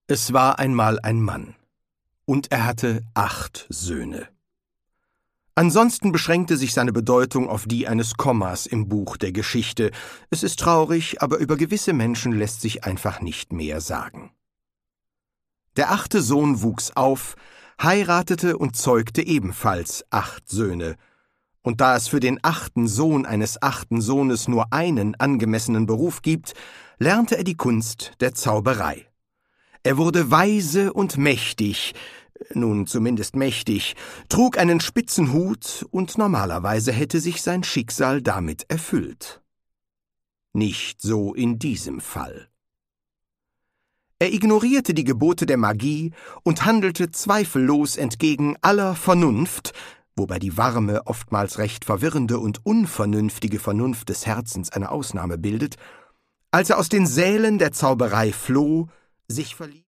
Es war einmal ein Mann, und er hatte 8 Söhne. Ansonsten beschränkte sich seine Bedeutung auf die eines Kommas im Buch der Geschichte. Es ist traurig, aber über gewisse Menschen lässt sich einfach nicht mehr sagen. Der 8. Sohn wuchs auf, heiratete und zeugte ebenfalls 8 Söhne. Und da es für den 8. Sohn eines 8. Sohnes nur einen angemessenen Beruf gibt, lernte er die Kunst der Zauberei. Er wurde weise und mächtig, nun zumindest mächtig, trug einen spitzen Hut, und normalerweise hätte sich sein Schicksal damit erfüllt. Nicht so in diesem Fall. Er ignorierte die Gebote der Magie und handelte zweifellos entgegen aller Vernunft, wobei die warme, oftmals recht verwirrende und unvernünftige Vernunft des Herzens eine Ausnahme bildet, als er aus den Sälen der Zauberei floh, sich verließ.